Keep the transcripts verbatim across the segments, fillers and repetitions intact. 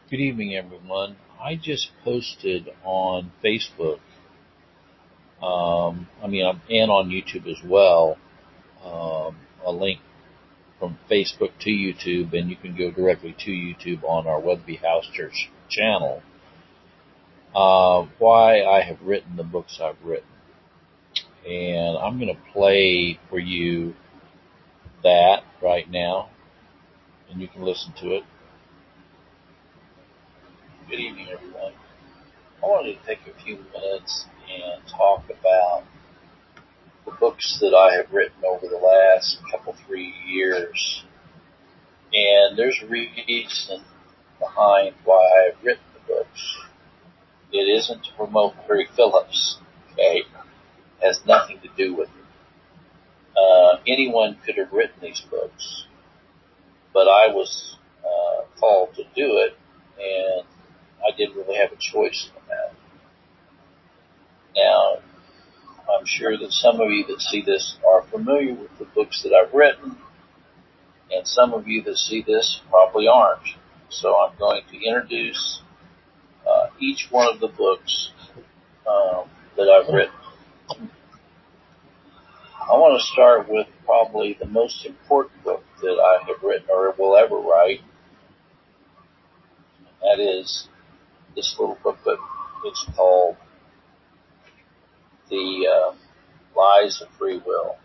Good evening, everyone. I just posted on Facebook, um, I mean, and on YouTube as well, um, a link from Facebook to YouTube, and you can go directly to YouTube on our Weatherby House Church channel. Uh, why I have written the books I've written, and I'm going to play for you that right now, and you can listen to it. Good evening, everyone. I wanted to take a few minutes and talk about the books that I have written over the last couple, three years. And there's a reason behind why I've written the books. It isn't to promote Barry Phillips, okay? It has nothing to do with it. Uh, anyone could have written these books, but I was uh, called to do it, and I didn't really have a choice in that. Now, I'm sure that some of you that see this are familiar with the books that I've written, and some of you that see this probably aren't. So I'm going to introduce uh, each one of the books um, that I've written. I want to start with probably the most important book that I have written or will ever write. That is this little booklet. It's called The uh, Lies of Free Will.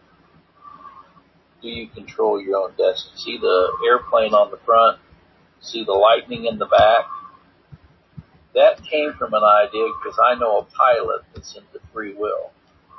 Do you control your own destiny? See the airplane on the front? See the lightning in the back? That came from an idea because I know a pilot that's into free will.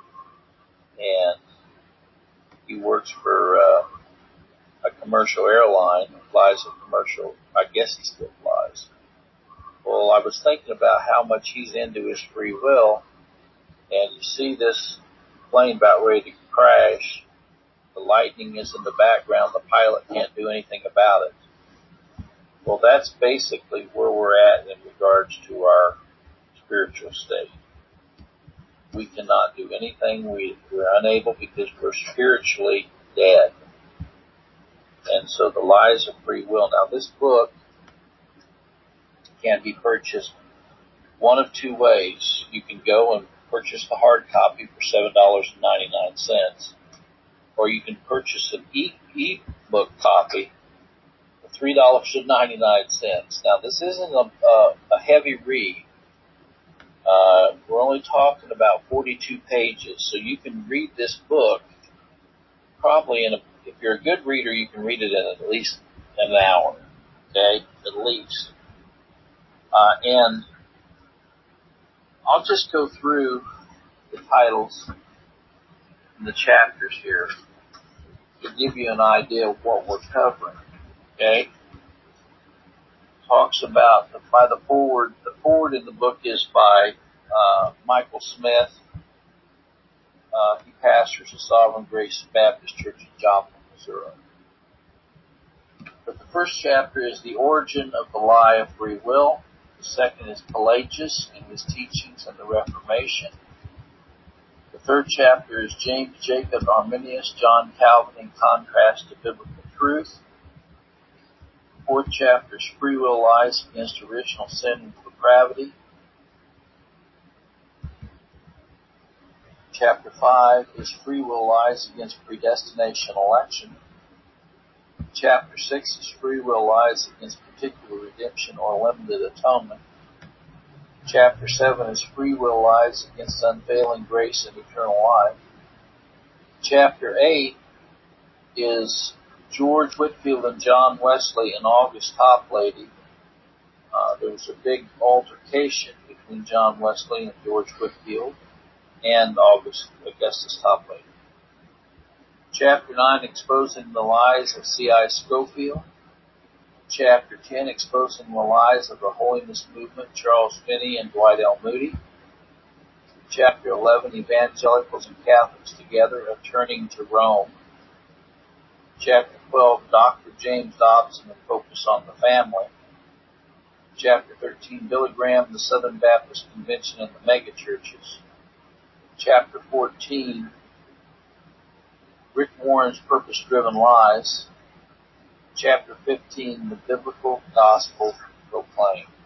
And he works for uh, a commercial airline, flies a commercial, I guess he still flies. Well, I was thinking about how much he's into his free will, and you see this plane about ready to crash. The lightning is in the background. The pilot can't do anything about it. Well, that's basically where we're at in regards to our spiritual state. We cannot do anything. We, we're unable because we're spiritually dead. And so the lies of free will. Now, this book can be purchased one of two ways. You can go and purchase the hard copy for seven dollars and ninety-nine cents, or you can purchase an e- e-book copy for three dollars and ninety-nine cents. Now, this isn't a, a, a heavy read. Uh, we're only talking about forty-two pages, so you can read this book probably in a, if you're a good reader, you can read it in at least an hour, okay, at least. Uh, and I'll just go through the titles and the chapters here to give you an idea of what we're covering, okay? Talks about, the, by the forward, the forward in the book is by uh, Michael Smith. Uh, he pastors the Sovereign Grace Baptist Church in Joplin, Missouri. But the first chapter is the origin of the lie of free will. The second is Pelagius and his teachings and the Reformation. The third chapter is James Jacob Arminius John Calvin in contrast to biblical truth. The fourth chapter is Free Will Lies Against Original Sin and Depravity. Chapter five is Free Will Lies Against Predestination Election. Chapter six is Free Will Lies Against Particular Redemption or Limited Atonement. Chapter seven is Free Will Lies Against Unfailing Grace and Eternal Life. Chapter eight is George Whitefield and John Wesley and August Toplady. Uh, there was a big altercation between John Wesley and George Whitefield and August Augustus Toplady. Chapter nine, Exposing the Lies of C I Scofield. Chapter ten, Exposing the Lies of the Holiness Movement, Charles Finney and Dwight L. Moody. Chapter eleven, Evangelicals and Catholics Together, A Turning to Rome. Chapter twelve, Doctor James Dobson and Focus on the Family. Chapter thirteen, Billy Graham, the Southern Baptist Convention and the Megachurches. Chapter fourteen, Rick Warren's Purpose-Driven Lies. Chapter fifteen, The Biblical Gospel Proclaimed.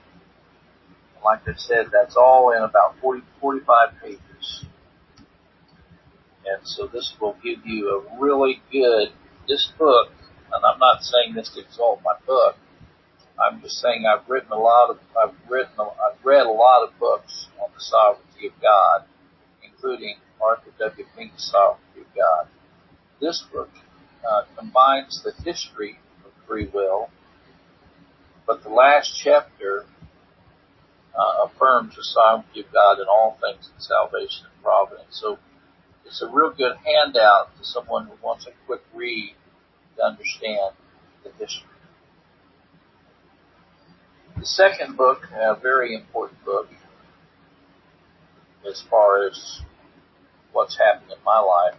like I said, that's all in about forty, forty-five pages. And so this will give you a really good, this book, and I'm not saying this to exalt my book, I'm just saying I've written a lot of, I've written, I've read a lot of books on the sovereignty of God, including Arthur W. Fink's Sovereignty of God. This book uh, combines the history of free will, but the last chapter uh, affirms the sovereignty of God in all things in salvation and providence. So it's a real good handout to someone who wants a quick read to understand the history. The second book, a very important book as far as what's happened in my life,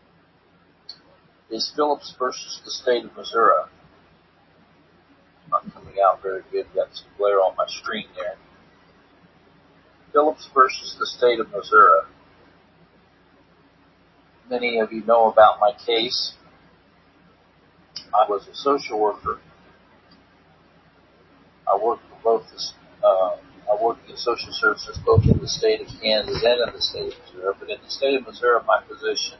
is Phillips versus the State of Missouri. Not coming out very good. Got some glare on my screen there. Phillips versus the State of Missouri. Many of you know about my case. I was a social worker. I worked for both the, uh, I worked in social services both in the state of Kansas and in the state of Missouri. But in the state of Missouri, my position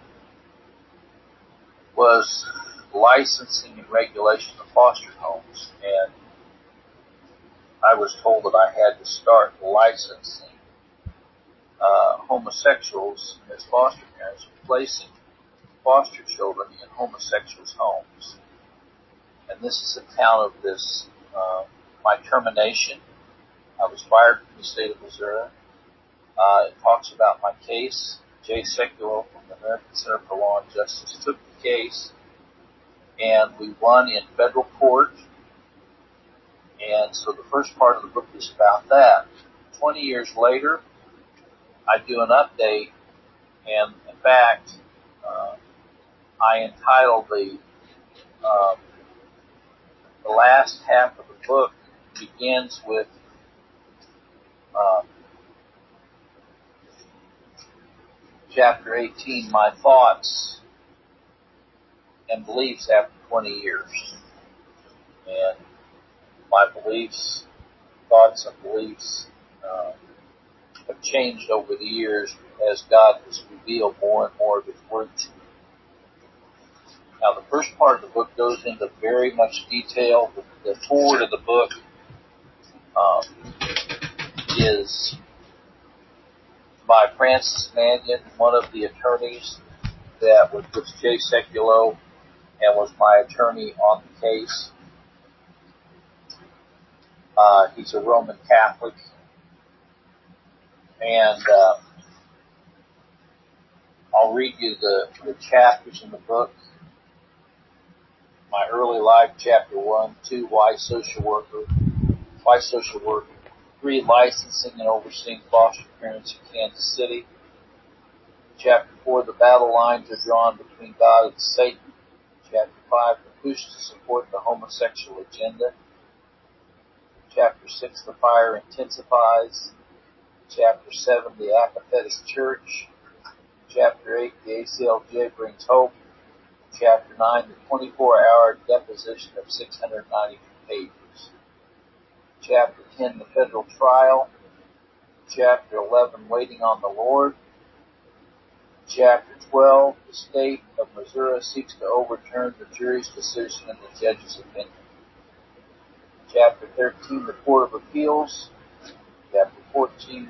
was licensing and regulation of foster homes, and I was told that I had to start licensing uh, homosexuals as foster parents, placing foster children in homosexuals' homes. And this is account of this, uh, my termination. I was fired from the state of Missouri. Uh, it talks about my case. Jay Sekulow from the American Center for Law and Justice took the case, and we won in federal court. And so the first part of the book is about that. Twenty years later, I do an update, and in fact, uh, I entitled the um, the last half of the book begins with uh, chapter eighteen, My Thoughts and Beliefs After twenty years. And my beliefs, thoughts and beliefs uh, have changed over the years as God has revealed more and more of His Word to me. Now, the first part of the book goes into very much detail. The, the forward of the book um, is by Francis Mannion, one of the attorneys that was with Jay Sekulow and was my attorney on the case. Uh, he's a Roman Catholic, and uh, I'll read you the, the chapters in the book. My early life, chapter one, two, why social worker, why social worker, three, licensing and overseeing foster parents in Kansas City. Chapter four, the battle lines are drawn between God and Satan. Chapter five, the push to support the homosexual agenda. Chapter six, the fire intensifies. Chapter seven, the apathetic church. Chapter eight, the A C L J brings hope. Chapter nine, the twenty-four hour deposition of six hundred ninety-two pages. Chapter ten, the federal trial. Chapter eleven, waiting on the Lord. Chapter twelve, the state of Missouri seeks to overturn the jury's decision and the judge's opinion. Chapter thirteen, the Court of Appeals. Chapter fourteen,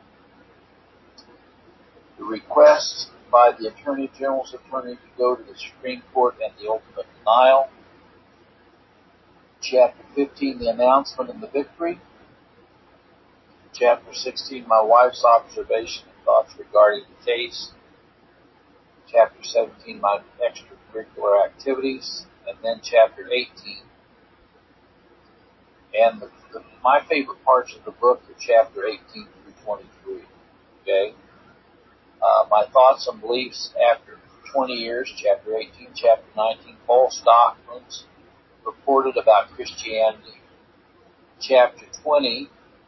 the request by the Attorney General's attorney to go to the Supreme Court and the ultimate denial. Chapter fifteen, the announcement and the victory. Chapter sixteen, my wife's observation and thoughts regarding the case. Chapter seventeen, my extracurricular activities. And then chapter eighteen. And the, the, my favorite parts of the book are chapter eighteen through twenty-three. Okay? Uh, my thoughts and beliefs after twenty years, chapter eighteen, chapter nineteen, false doctrines reported about Christianity. Chapter twenty,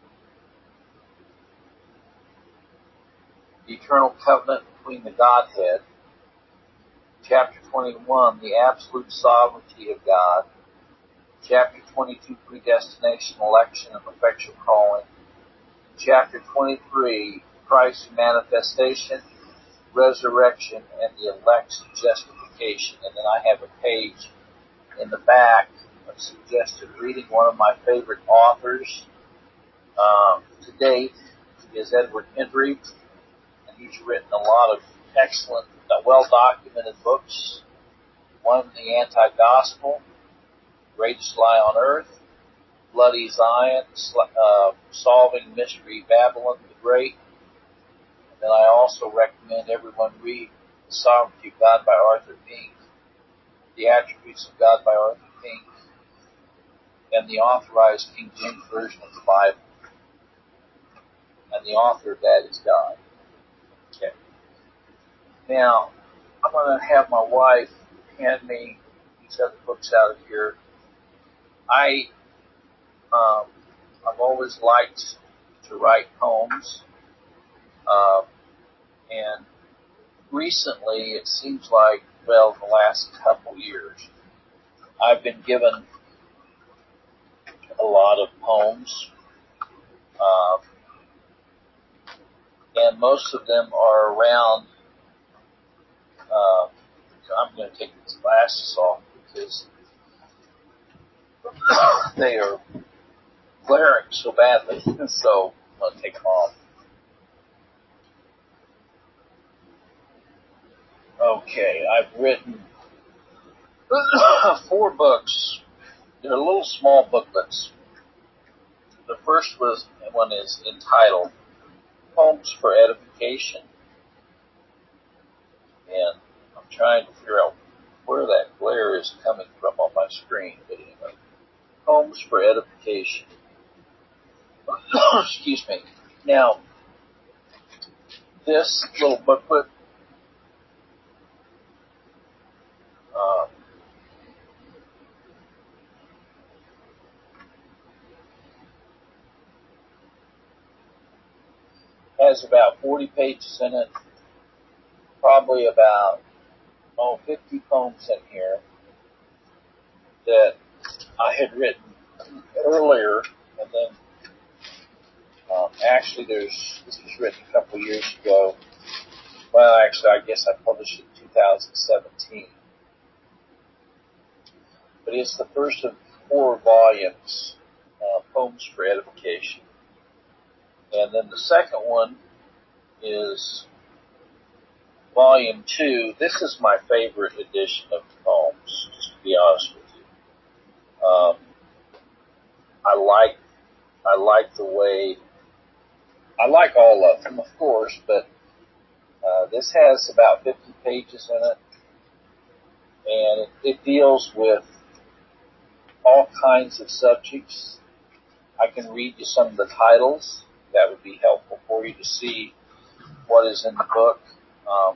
the eternal covenant between the Godhead. Chapter twenty-one, the absolute sovereignty of God. Chapter twenty-two, predestination, election, and effectual calling. chapter twenty-three, Christ's manifestation, resurrection, and the elect's justification. And then I have a page in the back of suggested reading. One of my favorite authors um, to date is Edward Hendry, and he's written a lot of excellent, uh, well-documented books. One, The Anti-Gospel, Greatest Lie on Earth, Bloody Zion, uh, Solving Mystery Babylon the Great. And then I also recommend everyone read The Sovereignty of God by Arthur Pink, The Attributes of God by Arthur Pink, and the authorized King James Version of the Bible. And the author of that is God. Okay. Now, I'm going to have my wife hand me these other books out of here. I, um, I've always liked to write poems, uh, and recently it seems like, well, the last couple years, I've been given a lot of poems, uh, and most of them are around, uh, I'm going to take these glasses off because they are glaring so badly, so I'm going to take them off. Okay, I've written four books. They're little small booklets. The first was, one is entitled Poems for Edification. And I'm trying to figure out where that glare is coming from on my screen. But anyway, Poems for Edification. Excuse me. Now, this little booklet uh, has about forty pages in it, probably about, oh, fifty poems in here that I had written earlier, and then um, actually there's, this was written a couple of years ago. Well, actually, I guess I published it in two thousand seventeen. But it's the first of four volumes, uh, Poems for Edification. And then the second one is volume two. This is my favorite edition of the poems, to be honest with you. Um, I like, I like the way, I like all of them, of course, but uh, this has about fifty pages in it, and it, it deals with all kinds of subjects. I can read you some of the titles. That would be helpful for you to see what is in the book. Um,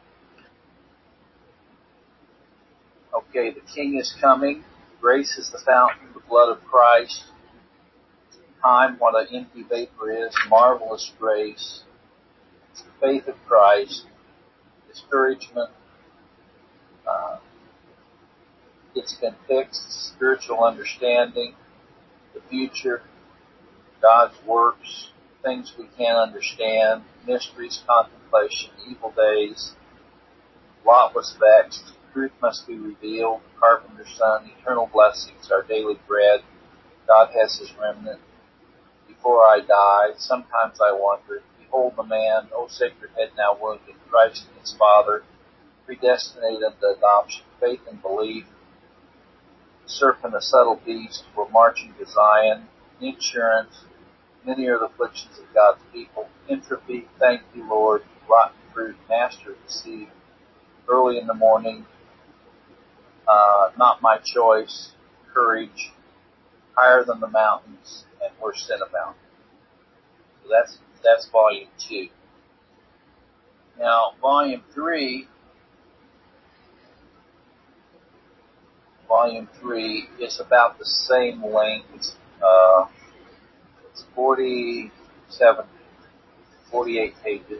okay, The King is Coming. Grace is the fountain, the blood of Christ. Time, what an empty vapor is. Marvelous grace. Faith of Christ. Discouragement. Uh, it's been fixed. Spiritual understanding. The future. God's works. Things we can't understand. Mysteries, contemplation, evil days. Lot was vexed. Truth must be revealed. Carpenter's son. Eternal blessings. Our daily bread. God has his remnant. Before I die, sometimes I wonder, behold the man, O sacred head now wounded, Christ and his Father, predestinated unto adoption, faith and belief, the serpent, a subtle beast, we're marching to Zion, insurance, many are the afflictions of God's people, entropy, thank you, Lord, rotten fruit, master of the sea, early in the morning, uh, not my choice, courage, higher than the mountains, and where sin abounds. So that's that's volume two. Now, volume three, volume three is about the same length. It's, uh, it's forty-seven, forty-eight pages.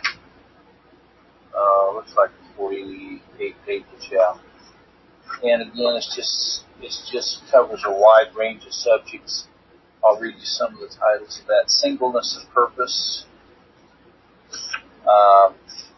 Uh, looks like forty-eight pages, yeah. And again, it's just, it just covers a wide range of subjects. I'll read you some of the titles of that. Singleness and Purpose. Uh,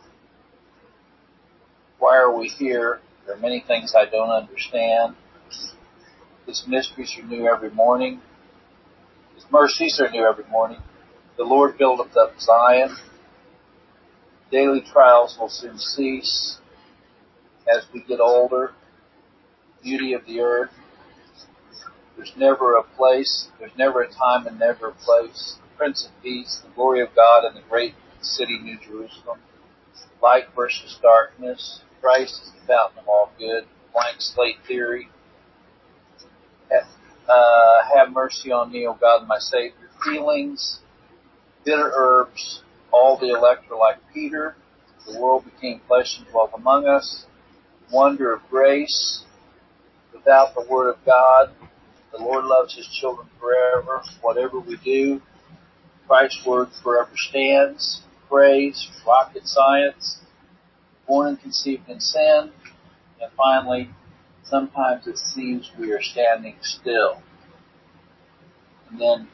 why are we here? There are many things I don't understand. His mysteries are new every morning. His mercies are new every morning. The Lord buildeth up Zion. Daily trials will soon cease. As we get older, beauty of the earth. There's never a place, there's never a time and never a place. The Prince of Peace, the glory of God in the great city, New Jerusalem. Light versus darkness. Christ is the fountain of all good. Blank slate theory. Have, uh, have mercy on me, O God, my Savior. Feelings. Bitter herbs. All the elect are like Peter. The world became flesh and dwelt among us. Wonder of grace. Without the Word of God, the Lord loves His children forever. Whatever we do, Christ's Word forever stands. Praise, rocket science, born and conceived in sin, and finally, sometimes it seems we are standing still. And then,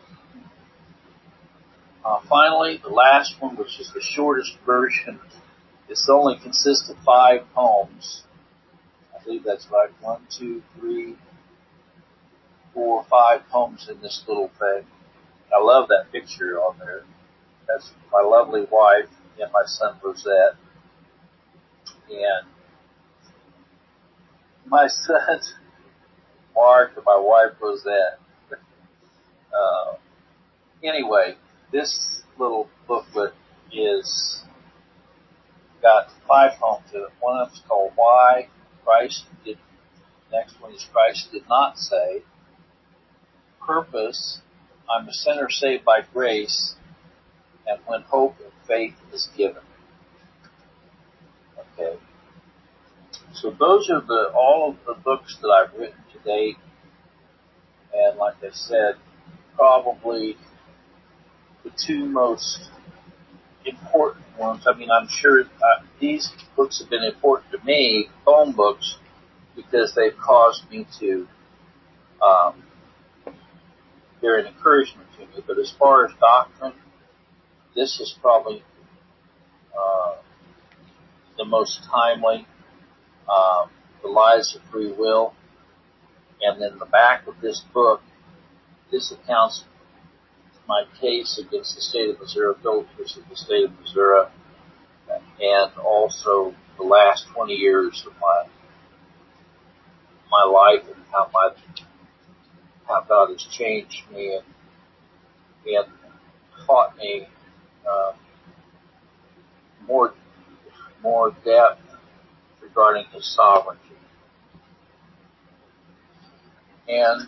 uh, finally, the last one, which is the shortest version, this only consists of five poems. I believe that's right. One, two, three, four, five poems in this little thing. I love that picture on there. That's my lovely wife and my son Rosette. And my son Mark and my wife Rosette. Uh, anyway, this little booklet is got five poems in it. One of them is called Why Christ Did. Next one is Christ Did Not Say. Purpose. I'm a sinner saved by grace. And when hope and faith is given. Okay. So those are the all of the books that I've written to date. And like I said, probably the two most important ones. I mean, I'm sure uh, these books have been important to me, poem books, because they've caused me to, um, they're an encouragement to me. But as far as doctrine, this is probably uh, the most timely. Um, the Lies of Free Will. And then the back of this book, this accounts my case against the state of Missouri, filters of the state of Missouri, and also the last twenty years of my my life and how my how God has changed me and and taught me uh, more more depth regarding His sovereignty. And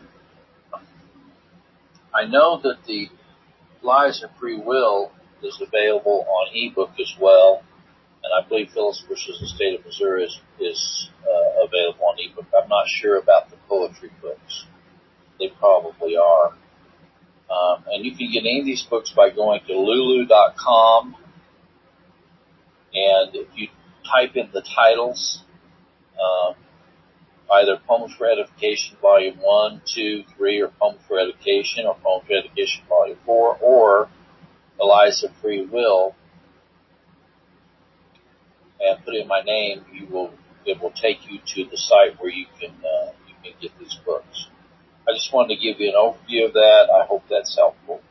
I know that the Lies of Free Will is available on ebook as well. And I believe Phyllis versus the State of Missouri is, is uh, available on ebook. I'm not sure about the poetry books. They probably are. Um, and you can get any of these books by going to lulu dot com. And if you type in the titles, um, either Poems for Edification Volume one, two, three, or Poems for Education, or Poems for Education Volume four, or The Lies of Free Will, and put in my name, you will it will take you to the site where you can uh, you can get these books. I just wanted to give you an overview of that. I hope that's helpful.